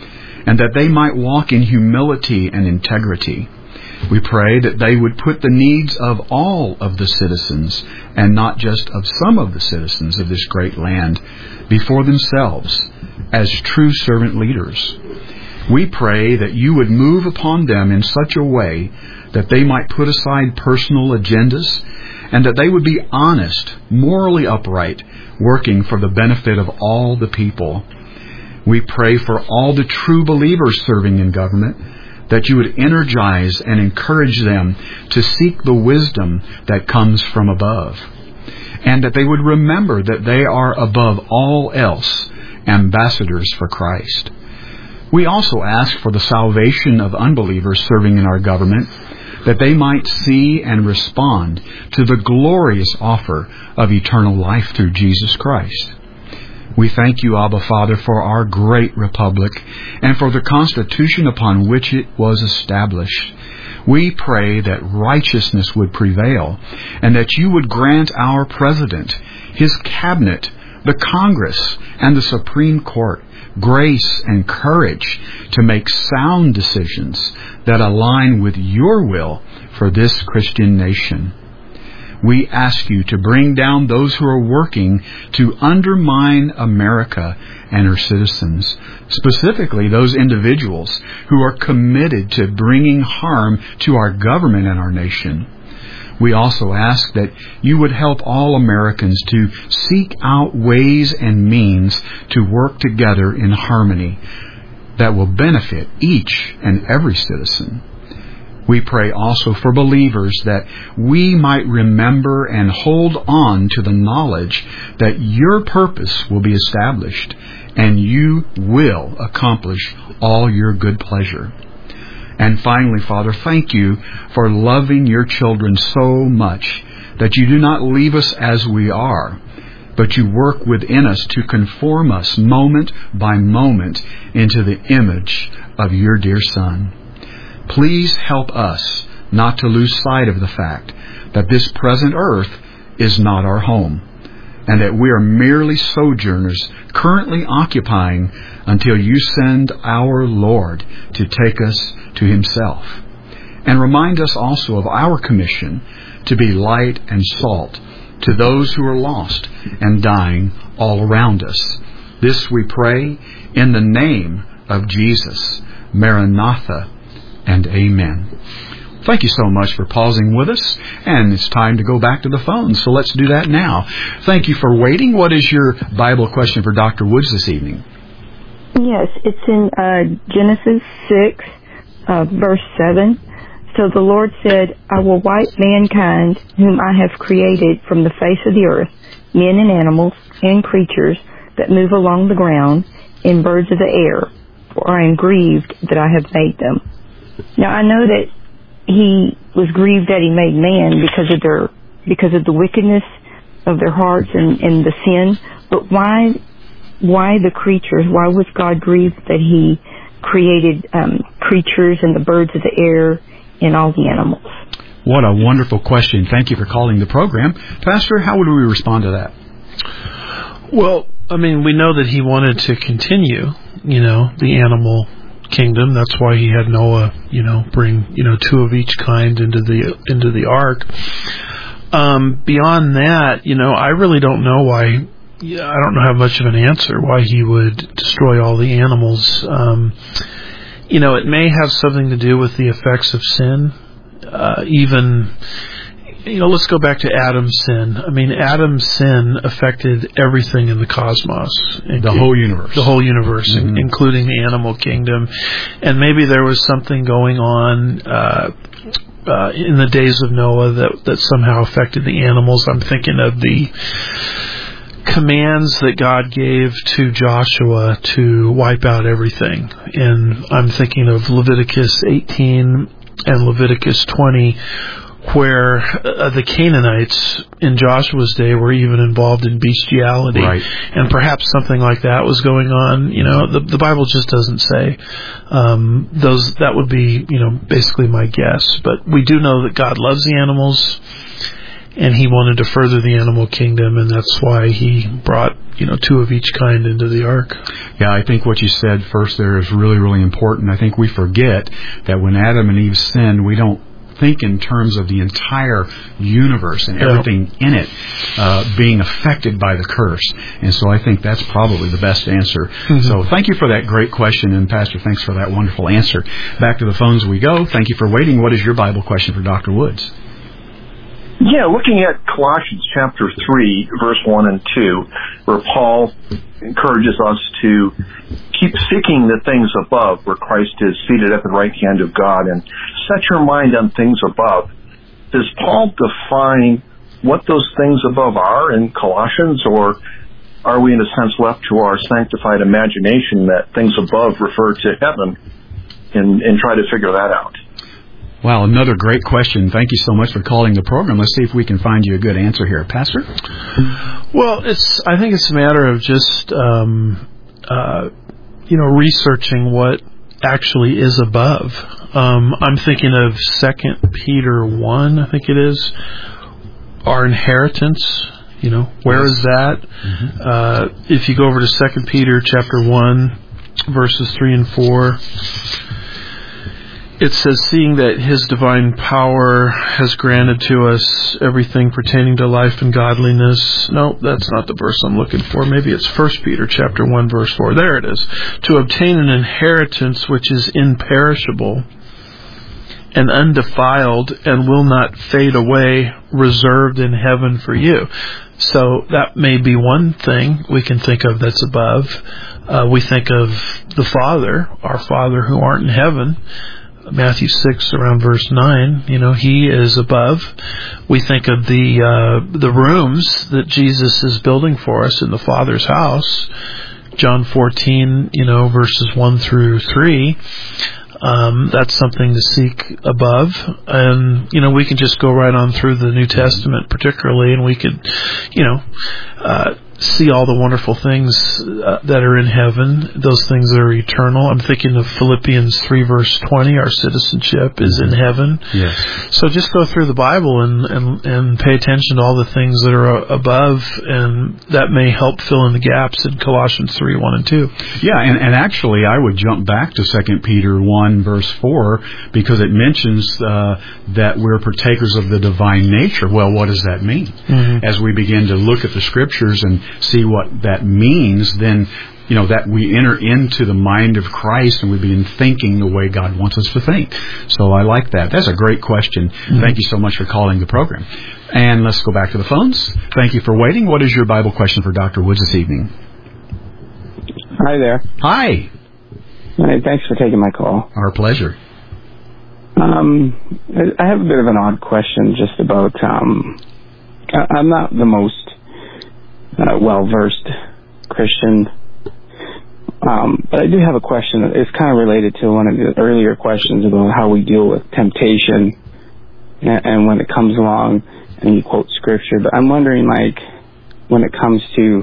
and that they might walk in humility and integrity. We pray that they would put the needs of all of the citizens, and not just of some of the citizens of this great land, before themselves as true servant leaders. We pray that you would move upon them in such a way that they might put aside personal agendas, and that they would be honest, morally upright, working for the benefit of all the people. We pray for all the true believers serving in government, that you would energize and encourage them to seek the wisdom that comes from above, and that they would remember that they are above all else ambassadors for Christ. We also ask for the salvation of unbelievers serving in our government, that they might see and respond to the glorious offer of eternal life through Jesus Christ. We thank you, Abba Father, for our great republic and for the Constitution upon which it was established. We pray that righteousness would prevail, and that you would grant our President, his Cabinet, the Congress, and the Supreme Court grace and courage to make sound decisions that align with your will for this Christian nation. We ask you to bring down those who are working to undermine America and her citizens, specifically those individuals who are committed to bringing harm to our government and our nation. We also ask that you would help all Americans to seek out ways and means to work together in harmony that will benefit each and every citizen. We pray also for believers that we might remember and hold on to the knowledge that your purpose will be established and you will accomplish all your good pleasure. And finally, Father, thank you for loving your children so much that you do not leave us as we are, but you work within us to conform us moment by moment into the image of your dear Son. Please help us not to lose sight of the fact that this present earth is not our home, and that we are merely sojourners currently occupying until you send our Lord to take us to himself. And remind us also of our commission to be light and salt to those who are lost and dying all around us. This we pray in the name of Jesus. Maranatha and amen. Thank you so much for pausing with us, and it's time to go back to the phone, so let's do that now. Thank you for waiting. What is your Bible question for Doctor Woods this evening? Yes, it's in uh, Genesis six, uh, verse seven. So the Lord said, I will wipe mankind whom I have created from the face of the earth, men and animals and creatures that move along the ground, and birds of the air, for I am grieved that I have made them. Now I know that he was grieved that he made man because of their because of the wickedness of their hearts and, and the sin. But why why the creatures? Why was God grieved that he created um, creatures and the birds of the air and all the animals? What a wonderful question. Thank you for calling the program. Pastor, how would we respond to that? Well, I mean, we know that he wanted to continue, you know, the animal kingdom. That's why he had Noah, you know, bring, you know, two of each kind into the into the ark. Um, beyond that, you know, I really don't know why. Yeah, I don't know have much of an answer why he would destroy all the animals. Um, you know, it may have something to do with the effects of sin. Uh, even, you know, let's go back to Adam's sin. I mean, Adam's sin affected everything in the cosmos. The whole universe. The whole universe, Mm-hmm. including the animal kingdom. And maybe there was something going on uh, uh, in the days of Noah that, that somehow affected the animals. I'm thinking of the commands that God gave to Joshua to wipe out everything. And I'm thinking of Leviticus eighteen and Leviticus twenty, where uh, the Canaanites in Joshua's day were even involved in bestiality. Right. And perhaps something like that was going on. You know, the, the Bible just doesn't say. Um, those that would be, you know, basically my guess. But we do know that God loves the animals. and he wanted to further the animal kingdom, and that's why he brought, you know, two of each kind into the ark. Yeah, I think what you said first there is really, really important. I think we forget that when Adam and Eve sinned, we don't think in terms of the entire universe and everything yeah. in it uh, being affected by the curse. And so I think that's probably the best answer. Mm-hmm. So thank you for that great question, and Pastor, thanks for that wonderful answer. Back to the phones we go. Thank you for waiting. What is your Bible question for Doctor Woods? Yeah, looking at Colossians chapter three, verse one and two, where Paul encourages us to keep seeking the things above, where Christ is seated at the right hand of God, and set your mind on things above. Does Paul define what those things above are in Colossians, or are we in a sense left to our sanctified imagination that things above refer to heaven, and, and try to figure that out? Wow, another great question. Thank you so much for calling the program. Let's see if we can find you a good answer here. Pastor? Well, it's. I think it's a matter of just, um, uh, you know, researching what actually is above. Um, I'm thinking of Second Peter one, I think it is, our inheritance. You know, where is that? Mm-hmm. Uh, if you go over to Second Peter chapter one, verses three and four, it says, seeing that his divine power has granted to us everything pertaining to life and godliness. No, that's not the verse I'm looking for. Maybe it's First Peter chapter one, verse four. There it is. To obtain an inheritance which is imperishable and undefiled and will not fade away, reserved in heaven for you. So that may be one thing we can think of that's above. Uh, we think of the Father, our Father who art in heaven. Matthew six, around verse nine, you know, he is above. We think of the uh, the rooms that Jesus is building for us in the Father's house. John fourteen, you know, verses one through three. Um, that's something to seek above. And, you know, we can just go right on through the New Testament particularly, and we could, you know, uh, see all the wonderful things uh, that are in heaven, those things that are eternal. I'm thinking of Philippians three, verse twenty, our citizenship is in heaven. Yes. So just go through the Bible and, and, and pay attention to all the things that are above, and that may help fill in the gaps in Colossians three, one and two. Yeah, and, and actually I would jump back to Second Peter one, verse four, because it mentions uh, that we're partakers of the divine nature. Well, what does that mean? Mm-hmm. As we begin to look at the Scriptures and see what that means, then, you know, that we enter into the mind of Christ and we begin thinking the way God wants us to think. So I like that. That's a great question. Mm-hmm. Thank you so much for calling the program. And let's go back to the phones. Thank you for waiting. What is your Bible question for Doctor Woods this evening? Hi there. Hi. Hi, thanks for taking my call. Our pleasure. Um, I have a bit of an odd question just about, um, I'm not the most Uh, well-versed Christian. Um, but I do have a question. It's kind of related to one of the earlier questions about how we deal with temptation and, and when it comes along and you quote Scripture. But I'm wondering, like, when it comes to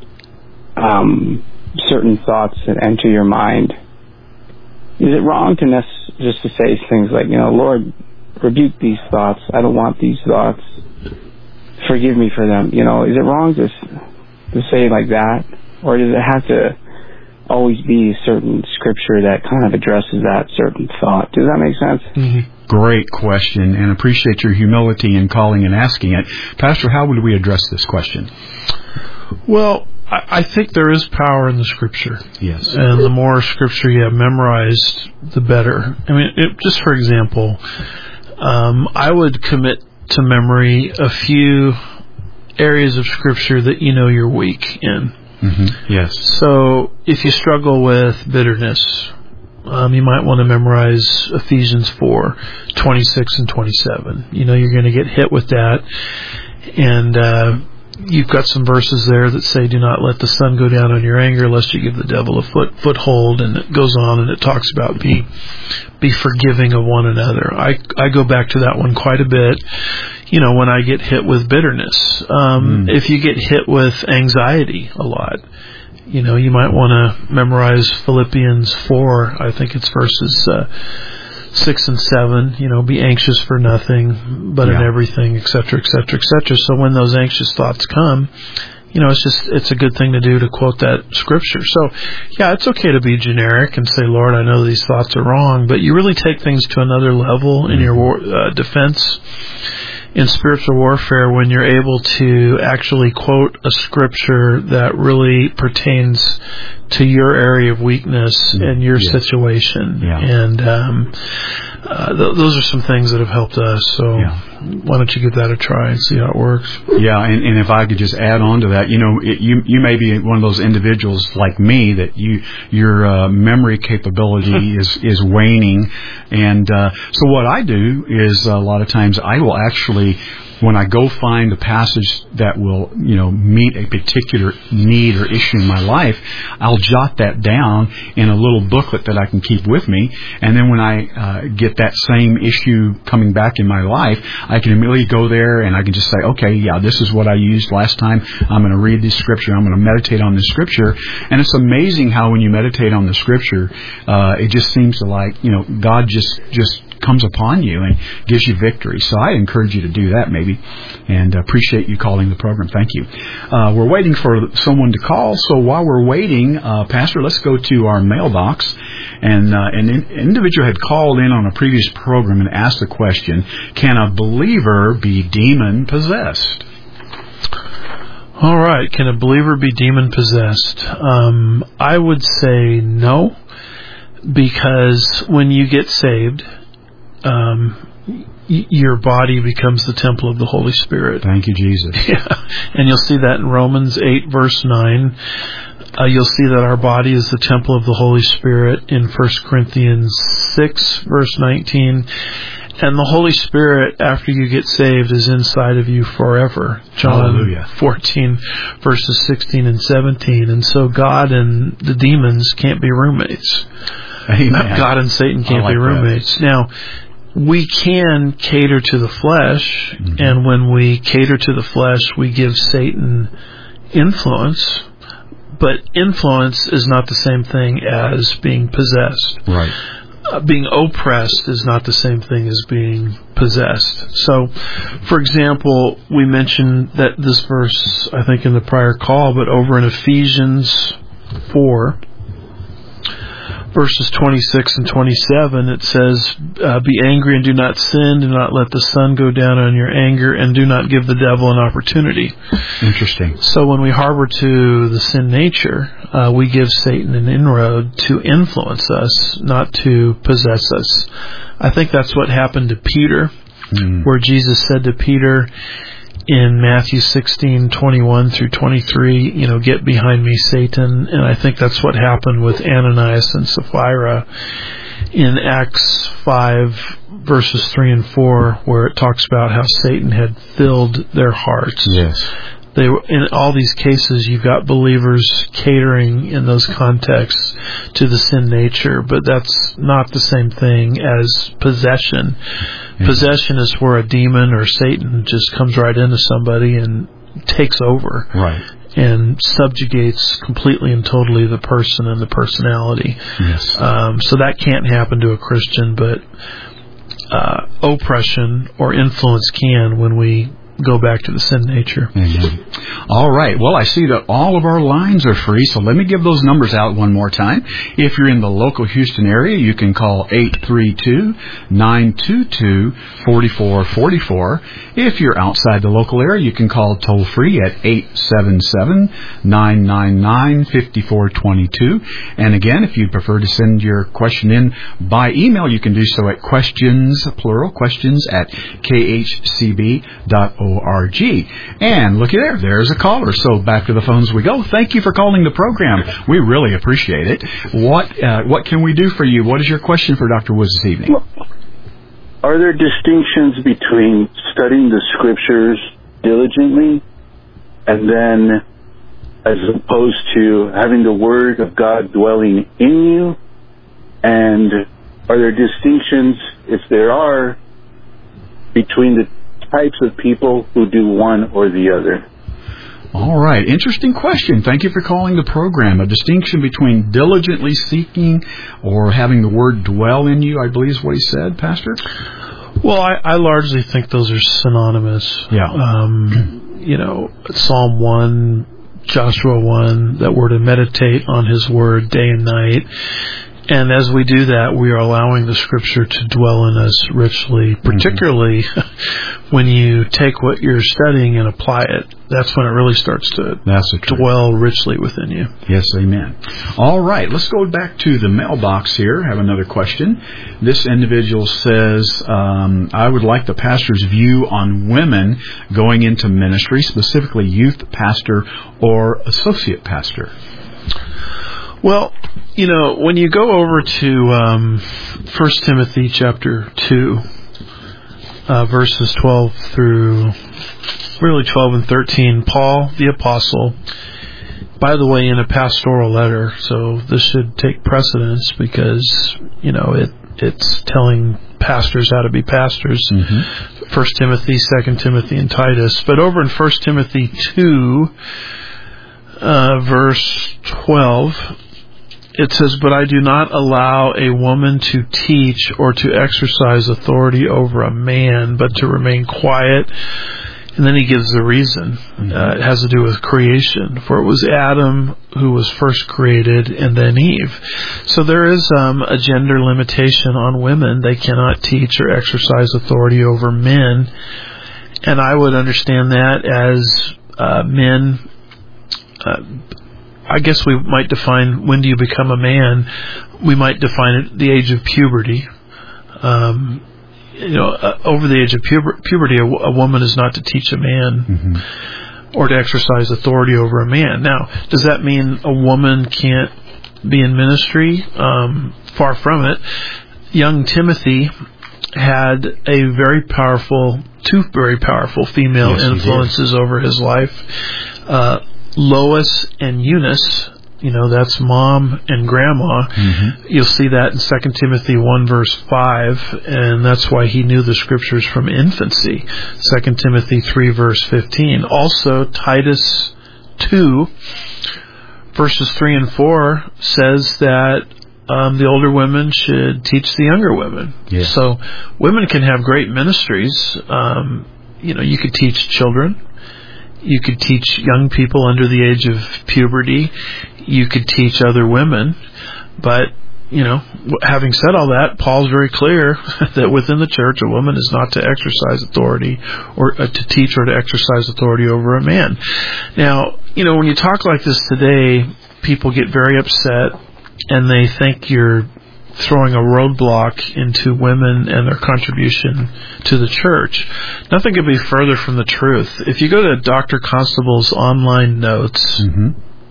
um, certain thoughts that enter your mind, is it wrong to nec- just to say things like, you know, Lord, rebuke these thoughts. I don't want these thoughts. Forgive me for them. You know, is it wrong to to say like that, or does it have to always be a certain Scripture that kind of addresses that certain thought? Does that make sense? Mm-hmm. Great question, and appreciate your humility in calling and asking it. Pastor, how would we address this question? Well, I, I think there is power in the Scripture. Yes. And the more Scripture you have memorized, the better. I mean, it, just for example, um, I would commit to memory a few areas of Scripture that you know you're weak in. Mm-hmm. Yes. So if you struggle with bitterness, um, you might want to memorize Ephesians four, twenty-six and twenty-seven. You know you're going to get hit with that. And uh, you've got some verses there that say, do not let the sun go down on your anger lest you give the devil a foot foothold. And it goes on and it talks about be be forgiving of one another. I, I go back to that one quite a bit. You know, when I get hit with bitterness, um, mm. if you get hit with anxiety a lot, you know, you might want to memorize Philippians four. I think it's verses uh, six and seven, you know, be anxious for nothing, but yeah. in everything, et cetera, et cetera, et cetera. So when those anxious thoughts come, you know, it's just, it's a good thing to do to quote that scripture. So, yeah, it's okay to be generic and say, Lord, I know these thoughts are wrong, but you really take things to another level in your war, uh, defense in spiritual warfare when you're able to actually quote a scripture that really pertains to your area of weakness and your yes. situation. Yeah. And um, uh, th- those are some things that have helped us. So yeah. why don't you give that a try and see how it works? Yeah, and, and if I could just add on to that, you know, it, you you may be one of those individuals like me that you your uh, memory capability is is waning, and uh, so what I do is a lot of times I will actually, when I go find a passage that will, you know, meet a particular need or issue in my life, I'll jot that down in a little booklet that I can keep with me. And then when I uh, get that same issue coming back in my life, I can immediately go there and I can just say, okay, yeah, this is what I used last time. I'm going to read this scripture. I'm going to meditate on this scripture. And it's amazing how when you meditate on the scripture, uh, it just seems to like, you know, God just, just comes upon you and gives you victory. So I encourage you to do that maybe, and appreciate you calling the program. Thank you. Uh, we're waiting for someone to call, so while we're waiting, uh, Pastor, let's go to our mailbox. And uh, an in- individual had called in on a previous program and asked the question, can a believer be demon-possessed? All right. Can a believer be demon-possessed? Um, I would say no, because when you get saved, um, y- your body becomes the temple of the Holy Spirit. Thank you, Jesus. Yeah. And you'll see that in Romans eight, verse nine. Uh, you'll see that our body is the temple of the Holy Spirit in First Corinthians six, verse nineteen. And the Holy Spirit, after you get saved, is inside of you forever. John Hallelujah. fourteen, verses sixteen and seventeen. And so God and the demons can't be roommates. Amen. God and Satan can't like be roommates. That. Now, we can cater to the flesh, mm-hmm. and when we cater to the flesh, we give Satan influence. But influence is not the same thing as being possessed. Right. Uh, being oppressed is not the same thing as being possessed. So, for example, we mentioned that this verse, I think, in the prior call, but over in Ephesians four, verses twenty-six and twenty-seven, it says, uh, be angry and do not sin, do not let the sun go down on your anger, and do not give the devil an opportunity. Interesting. So when we harbor to the sin nature, uh, we give Satan an inroad to influence us, not to possess us. I think that's what happened to Peter, mm. where Jesus said to Peter in Matthew sixteen, twenty-one through twenty-three, you know, get behind me, Satan. And I think that's what happened with Ananias and Sapphira in Acts five, verses three and four, where it talks about how Satan had filled their hearts. Yes. They were, in all these cases, you've got believers catering in those contexts to the sin nature, but that's not the same thing as possession. Mm-hmm. Possession is where a demon or Satan just comes right into somebody and takes over. Right. And subjugates completely and totally the person and the personality. Yes. Um, so that can't happen to a Christian, but uh, oppression or influence can when we go back to the sin nature. Amen. All right. Well, I see that all of our lines are free, so let me give those numbers out one more time. If you're in the local Houston area, you can call eight three two, nine two two, four four four four. If you're outside the local area, you can call toll-free at eight seven seven, nine nine nine, five four two two. And again, if you prefer to send your question in by email, you can do so at questions, plural, questions at k h c b dot org. And looky there, there's a caller. So back to the phones we go. Thank you for calling the program. We really appreciate it. What uh, what can we do for you? What is your question for Doctor Woods this evening? Are there distinctions between studying the scriptures diligently and then as opposed to having the Word of God dwelling in you? And are there distinctions, if there are, between the types of people who do one or the other? All right. Interesting question. Thank you for calling the program. A distinction between diligently seeking or having the Word dwell in you, I believe is what he said, Pastor? Well, I, I largely think those are synonymous. Yeah. Um, you know, Psalm one, Joshua one, that we're to meditate on His Word day and night. And as we do that, we are allowing the Scripture to dwell in us richly, particularly mm-hmm. when you take what you're studying and apply it. That's when it really starts to That's dwell richly within you. Yes, amen. All right, let's go back to the mailbox here. I have another question. This individual says, um, I would like the pastor's view on women going into ministry, specifically youth pastor or associate pastor. Well, you know, when you go over to um, First Timothy chapter two, uh, verses twelve through, really twelve and thirteen, Paul, the apostle, by the way, in a pastoral letter, so this should take precedence because, you know, it it's telling pastors how to be pastors. Mm-hmm. First Timothy, Second Timothy, and Titus. But over in First Timothy two, uh, verse twelve, it says, "But I do not allow a woman to teach or to exercise authority over a man, but to remain quiet." And then he gives the reason. Uh, it has to do with creation. For it was Adam who was first created and then Eve. So there is um, a gender limitation on women. They cannot teach or exercise authority over men. And I would understand that as uh, men... Uh, I guess we might define when do you become a man. We might define it the age of puberty. Um, you know, uh, over the age of puber- puberty, a, a woman is not to teach a man mm-hmm. or to exercise authority over a man. Now, does that mean a woman can't be in ministry? Um, far from it. Young Timothy had a very powerful, two very powerful female yes, influences over his life. Uh, Lois and Eunice, you know, that's mom and grandma. Mm-hmm. You'll see that in Second Timothy one verse five, and that's why he knew the scriptures from infancy. Second Timothy three verse fifteen. Also, Titus two verses three and four says that um, the older women should teach the younger women. Yeah. So women can have great ministries. Um, you know, you could teach children. You could teach young people under the age of puberty. You could teach other women. But, you know, having said all that, Paul's very clear that within the church, a woman is not to exercise authority or uh, to teach or to exercise authority over a man. Now, you know, when you talk like this today, people get very upset and they think you're throwing a roadblock into women and their contribution to the church. Nothing could be further from the truth. If you go to Doctor Constable's online notes, mm-hmm.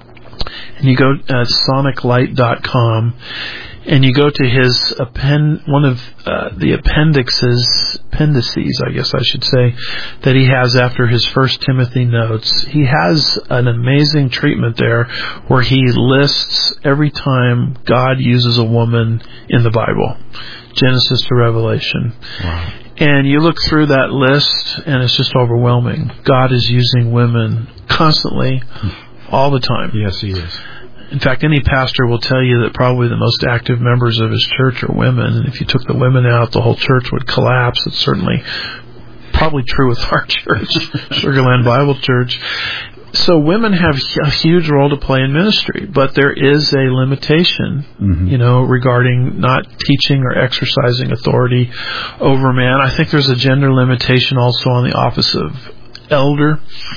and you go at sonic light dot com, and you go to his append, one of uh, the appendixes, appendices, I guess I should say, that he has after his First Timothy notes, he has an amazing treatment there where he lists every time God uses a woman in the Bible, Genesis to Revelation. Wow. And you look through that list, and it's just overwhelming. God is using women constantly, all the time. Yes, he is. In fact, any pastor will tell you that probably the most active members of his church are women. And if you took the women out, the whole church would collapse. It's certainly probably true with our church, Sugarland Bible Church. So women have a huge role to play in ministry, but there is a limitation, mm-hmm. you know, regarding not teaching or exercising authority over man. I think there's a gender limitation also on the office of elder,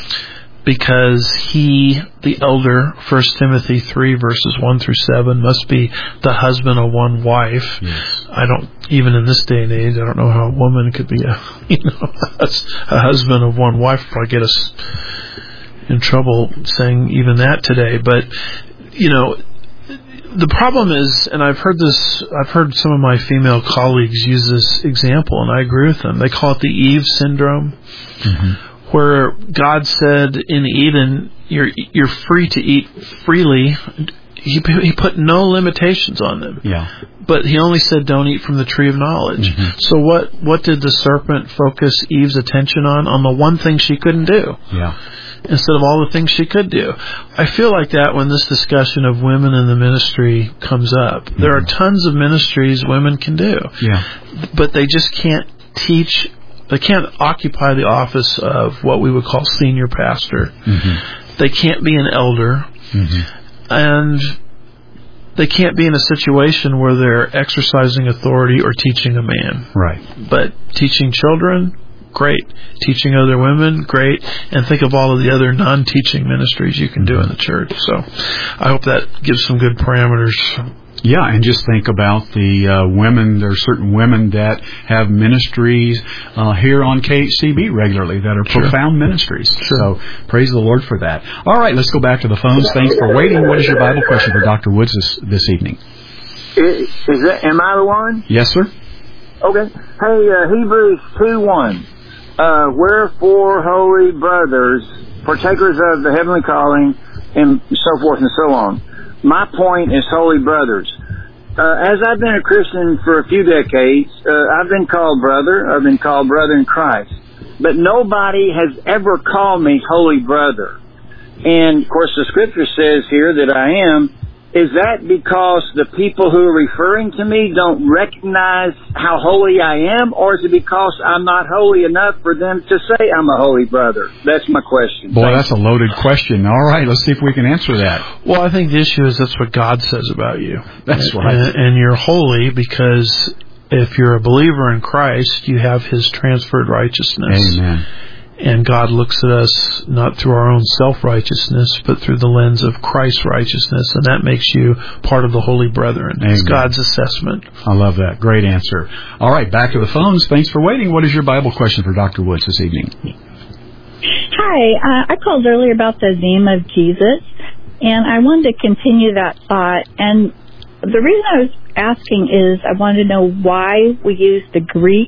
because he, the elder, First Timothy three verses one through seven, must be the husband of one wife. Yes. I don't, even in this day and age, I don't know how a woman could be a, you know, a husband of one wife. Probably get us in trouble saying even that today. But, you know, the problem is, and I've heard this, I've heard some of my female colleagues use this example, and I agree with them. They call it the Eve syndrome. Mm-hmm. Where God said in Eden, you're you're free to eat freely. He he put no limitations on them. Yeah. But he only said don't eat from the tree of knowledge. Mm-hmm. So what what did the serpent focus Eve's attention on? On the one thing she couldn't do. Yeah. instead of all the things she could do. I feel like that when this discussion of women in the ministry comes up. Mm-hmm. There are tons of ministries women can do. Yeah. But they just can't teach, they can't occupy the office of what we would call senior pastor. Mm-hmm. They can't be an elder. Mm-hmm. And they can't be in a situation where they're exercising authority or teaching a man. Right. But teaching children, great. Teaching other women, great. And think of all of the other non-teaching ministries you can do in the church. So I hope that gives some good parameters. Yeah, and just think about the uh, women. There are certain women that have ministries uh, here on K H C B regularly that are sure. profound ministries. Sure. So praise the Lord for that. All right, let's go back to the phones. Thanks for waiting. What is your Bible question for Doctor Woods this, this evening? Is, is that, am I the one? Yes, sir. Okay. Hey, uh, Hebrews two one. Uh, wherefore, holy brothers, partakers of the heavenly calling, and so forth and so on. My point is holy brothers. Uh, as I've been a Christian for a few decades, uh, I've been called brother. I've been called brother in Christ. But nobody has ever called me holy brother. And, of course, the Scripture says here that I am. Is that because the people who are referring to me don't recognize how holy I am, or is it because I'm not holy enough for them to say I'm a holy brother? That's my question. Boy, Thank that's you. a loaded question. All right, let's see if we can answer that. Well, I think the issue is that's what God says about you. That's right. And, and you're holy because if you're a believer in Christ, you have His transferred righteousness. Amen. And God looks at us not through our own self-righteousness, but through the lens of Christ's righteousness, and that makes you part of the holy brethren. Amen. It's God's assessment. I love that. Great answer. All right, back to the phones. Thanks for waiting. What is your Bible question for Doctor Woods this evening? Hi, uh, I called earlier about the name of Jesus, and I wanted to continue that thought. And the reason I was asking is I wanted to know why we use the Greek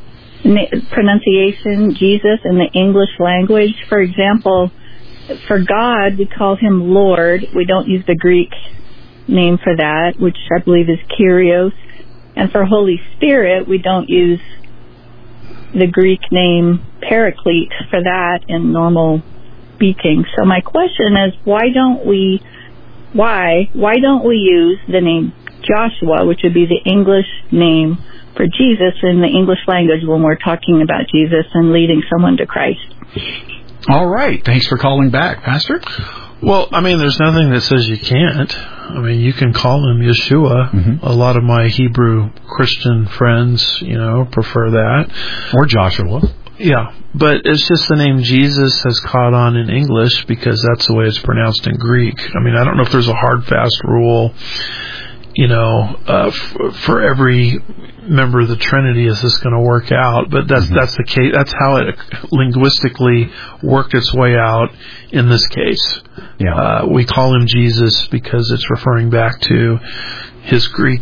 pronunciation Jesus in the English language. For example, for God, we call Him Lord. We don't use the Greek name for that, which I believe is Kyrios. And for Holy Spirit, we don't use the Greek name Paraclete for that in normal speaking. So my question is, why don't we, why, why don't we use the name Joshua, which would be the English name for Jesus in the English language when we're talking about Jesus and leading someone to Christ? All right. Thanks for calling back, Pastor. Well, I mean, there's nothing that says you can't. I mean, you can call him Yeshua. Mm-hmm. A lot of my Hebrew Christian friends, you know, prefer that. Or Joshua. Yeah, but it's just the name Jesus has caught on in English because that's the way it's pronounced in Greek. I mean, I don't know if there's a hard, fast rule, you know, uh, f- for every member of the Trinity is this going to work out, but that's mm-hmm. that's the case. That's how it linguistically worked its way out in this case. Yeah. Uh, we call him Jesus because it's referring back to his Greek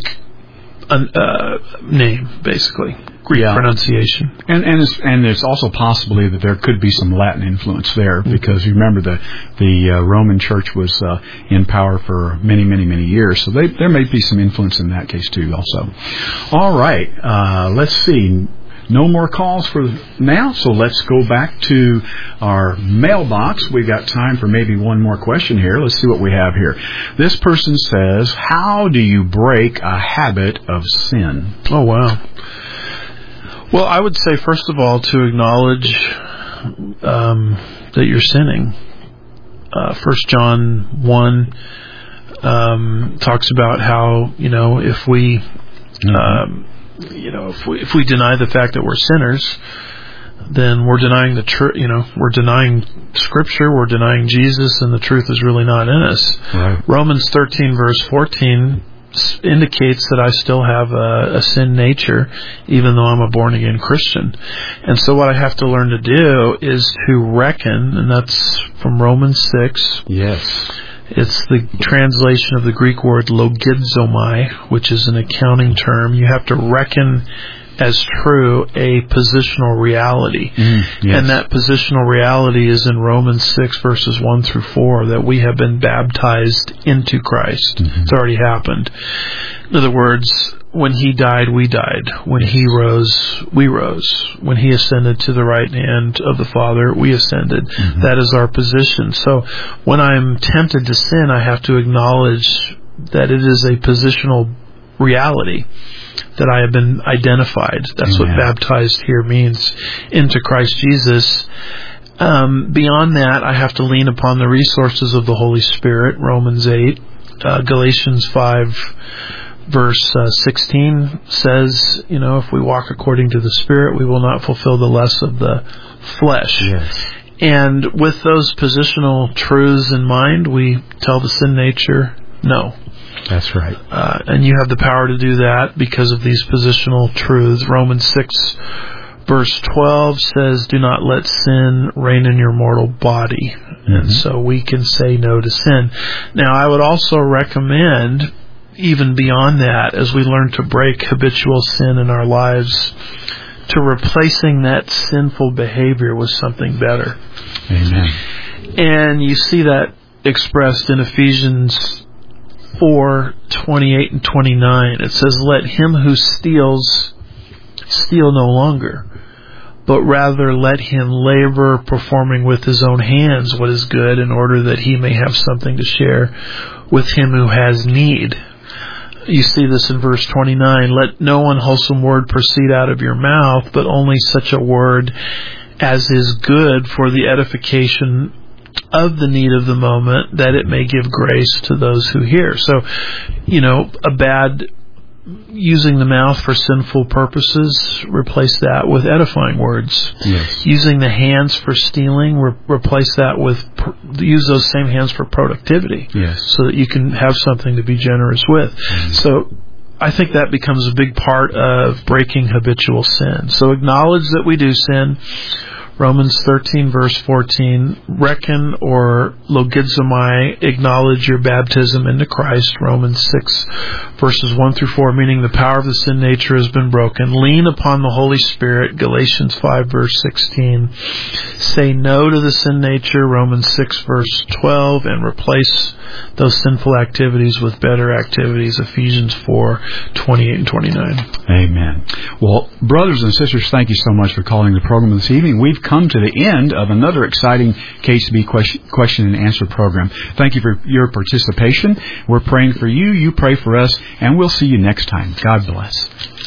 uh, name, basically. Greek yeah. pronunciation. And and it's, and it's also possibly that there could be some Latin influence there, mm-hmm. because you remember the the uh, Roman Church was uh, in power for many, many, many years. So they, there may be some influence in that case too also. All right. Uh, let's see. No more calls for now, so let's go back to our mailbox. We got time for maybe one more question here. Let's see what we have here. This person says, how do you break a habit of sin? Oh, wow. Well, I would say, first of all, to acknowledge um, that you're sinning. Uh, First John one um, talks about how, you know, if we... Mm-hmm. Um, You know, if we if we deny the fact that we're sinners, then we're denying the truth. You know, we're denying Scripture. We're denying Jesus, and the truth is really not in us. Right. Romans thirteen verse fourteen indicates that I still have a, a sin nature, even though I'm a born again Christian. And so, what I have to learn to do is to reckon, and that's from Romans six. Yes. It's the translation of the Greek word logizomai, which is an accounting term. You have to reckon as true a positional reality. Mm, yes. And that positional reality is in Romans six, verses one through four, that we have been baptized into Christ. Mm-hmm. It's already happened. In other words, when he died, we died. When he rose, we rose. When he ascended to the right hand of the Father, we ascended. Mm-hmm. That is our position. So when I'm tempted to sin, I have to acknowledge that it is a positional reality, that I have been identified. That's Amen. What baptized here means, into Christ Jesus. Um, beyond that, I have to lean upon the resources of the Holy Spirit. Romans eight, uh, Galatians five, verse uh, sixteen says, you know, if we walk according to the Spirit, we will not fulfill the lust of the flesh. Yes. And with those positional truths in mind, we tell the sin nature, no. That's right. Uh, and you have the power to do that because of these positional truths. Romans six, verse twelve says, do not let sin reign in your mortal body. Mm-hmm. And so we can say no to sin. Now, I would also recommend, even beyond that, as we learn to break habitual sin in our lives, to replacing that sinful behavior with something better. Amen. And you see that expressed in Ephesians four, twenty-eight and twenty-nine. It says, let him who steals steal no longer, but rather let him labor, performing with his own hands what is good, in order that he may have something to share with him who has need. You see this in verse twenty-nine. Let no unwholesome word proceed out of your mouth, but only such a word as is good for the edification of the need of the moment, that it may give grace to those who hear. So, you know, a bad using the mouth for sinful purposes, replace that with edifying words. Yes. Using the hands for stealing, re- replace that with, use those same hands for productivity. Yes. So that you can have something to be generous with. Mm-hmm. So I think that becomes a big part of breaking habitual sin. So acknowledge that we do sin. Romans thirteen, verse fourteen, reckon or logizomai, acknowledge your baptism into Christ. Romans six, verses one through four, meaning the power of the sin nature has been broken. Lean upon the Holy Spirit. Galatians five, verse sixteen. Say no to the sin nature. Romans six, verse twelve, and replace those sinful activities with better activities. Ephesians four, twenty-eight and twenty-nine. Amen. Well, brothers and sisters, thank you so much for calling the program this evening. We've come to the end of another exciting K C B question, question and answer program. Thank you for your participation. We're praying for you. You pray for us, and we'll see you next time. God bless.